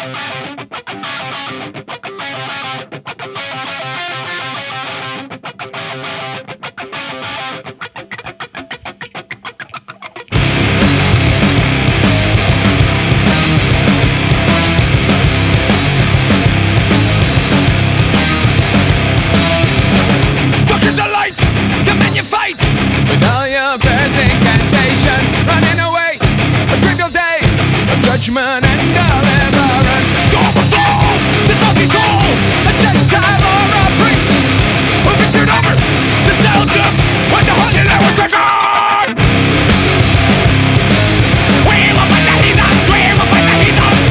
Judgment and deliverance. Go for soul, this lovely soul, a Gentile or a priest, who victored over the Celtics when the Holy Land was taken. We will fight the heathens, we will fight the heathens.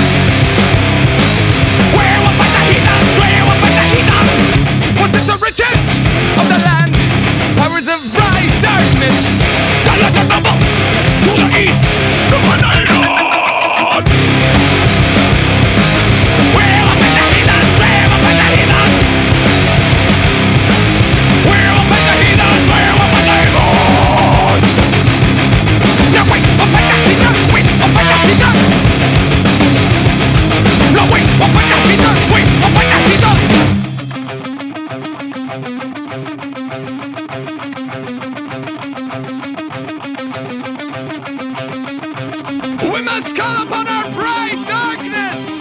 We will fight the heathens, we will fight the heathens. Once it's the riches of the land, powers of bright darkness, the light of bubble to the east, the one I know. We must call upon our bright darkness.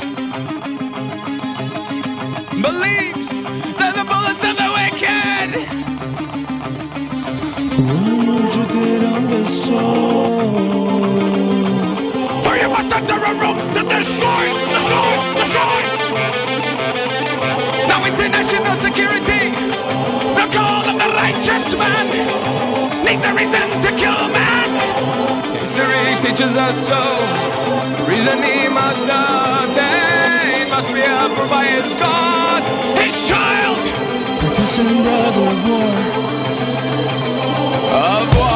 Believes that the bullets of the wicked runs within on the soul. For you must enter a room to destroy, destroy, destroy. Now international security, the call of the righteous man, needs a reason to kill man. History teaches us so. The reason he must obtain must be approved by his God, his child, partisan brother of war. Of war.